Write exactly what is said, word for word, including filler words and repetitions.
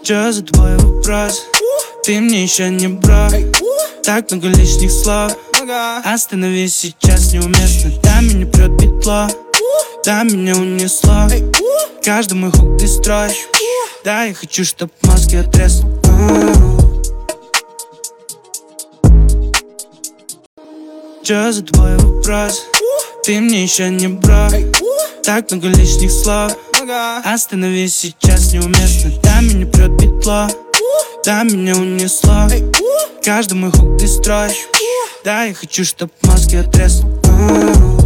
Чё за твой вопрос? Ты мне еще не бро. Так много лишних слов. Остановись сейчас, неуместно. Да, меня прет петло. Да, меня унесло. Каждый мой хук ты строишь. Да, я хочу, чтоб мозги отрезнул. Чё за твой вопрос? Ты мне еще не бро. Так много лишних слов. Остановись сейчас, неуместно. Да, меня прет петло. Да, меня унесло. Каждый мой хук ты строишь. Да, я хочу, чтоб мозги отрезнул.